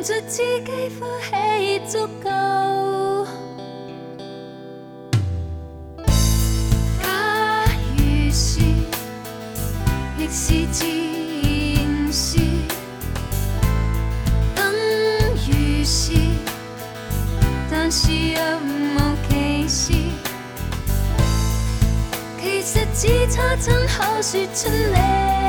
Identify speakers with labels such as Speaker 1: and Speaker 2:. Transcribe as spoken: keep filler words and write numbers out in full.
Speaker 1: 着自己呼氣足夠。假如是，亦是自然是；等於是，但是若無其事，其實只差親口說出你。